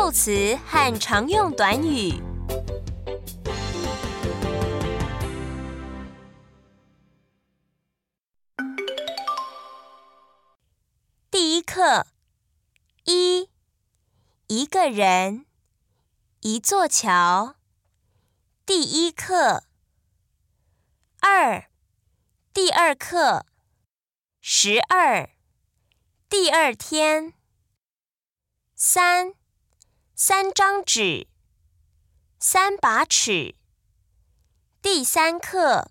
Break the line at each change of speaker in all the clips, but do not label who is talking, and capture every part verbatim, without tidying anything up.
助词和常用短语。第一课，一，一个人，一座桥。第一课。二，第二课。十二，第二天。三，三张纸。三把尺。第三课。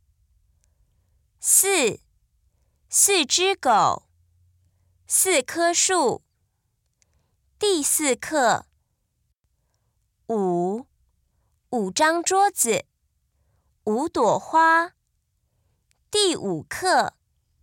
四，四只狗。四棵树。第四课。五，五张桌子。五朵花。第五课。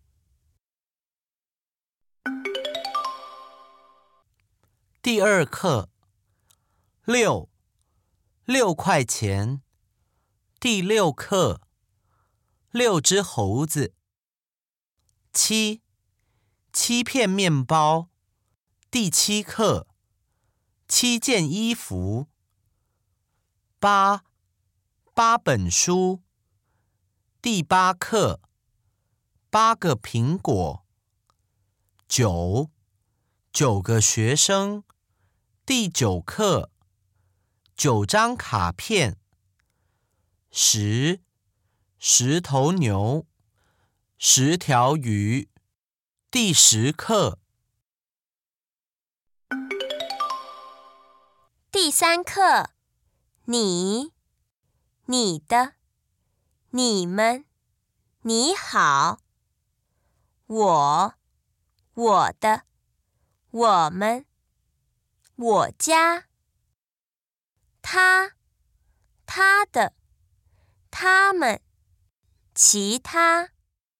第二课，六，六块钱。第六课，六只猴子。七，七片面包。第七课，七件衣服。八，八本书。第八课，八个苹果。九，九个学生。第九课，九张卡片。十，十头牛。十条鱼。第十课。
第三课，你，你的，你们，你好。我，我的，我们，我家。他，他的，他们，其他。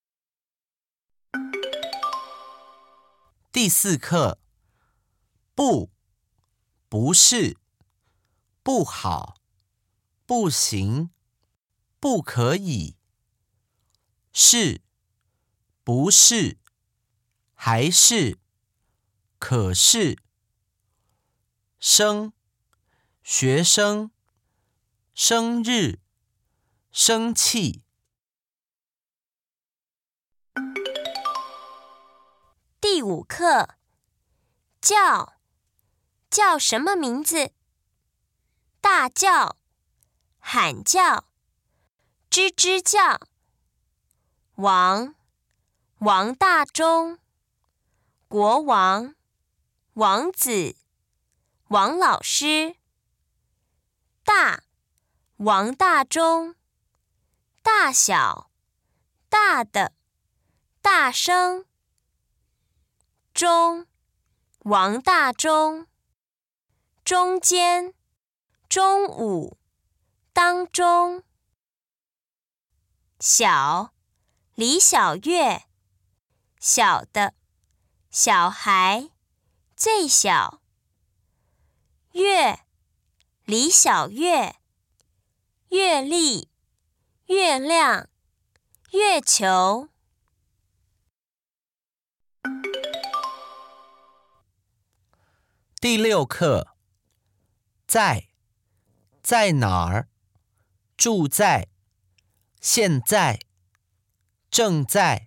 第四课，不，不是，不好，不行，不可以。是，不是，还是，可是。生，学生，生日，生气。
第五课，叫，叫什么名字？大叫，喊叫，吱吱叫。王，王大中，国王，王子，王老师。大，王大中，大小，大的，大声。中，王大中，中间，中午，当中。小，李小月，小的，小孩，最小。月，李小月，月历，月亮，月球。
第六课，在，在哪儿？住在，现在，正在。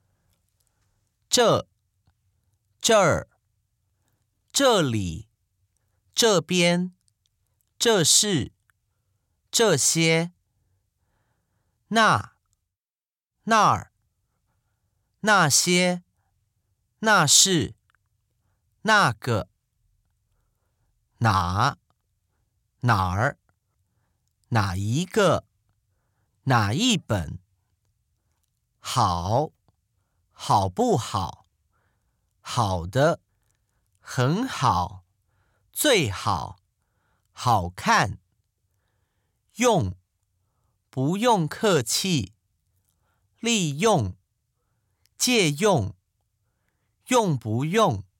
这，这儿，这里，这边，这是，这些。那，那儿，那些，那是，那个。哪，哪儿，哪一个，哪一本。好，好不好，好的，很好，最好，好看。用，不用客气，利用，借用，用不用。